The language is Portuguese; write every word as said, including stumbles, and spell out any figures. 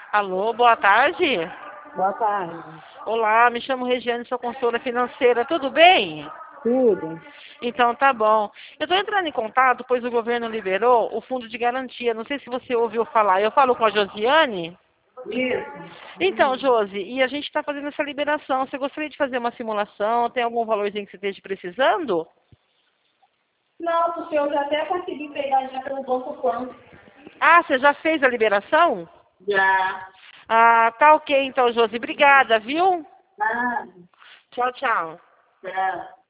Alô, boa tarde. Boa tarde. Olá, me chamo Regiane, sou consultora financeira, tudo bem? Tudo? Então tá bom. Eu estou entrando em contato, pois o governo liberou o fundo de garantia. Não sei se você ouviu falar. Eu falo com a Josiane? Isso. Então, Josi, e a gente está fazendo essa liberação. Você gostaria de fazer uma simulação? Tem algum valorzinho que você esteja precisando? Não, porque eu já até consegui pegar já pelo Banco Plano. Ah, você já fez a liberação? Já. Ah, tá ok então, Josi. Obrigada, viu? Ah, Tchau, tchau. já.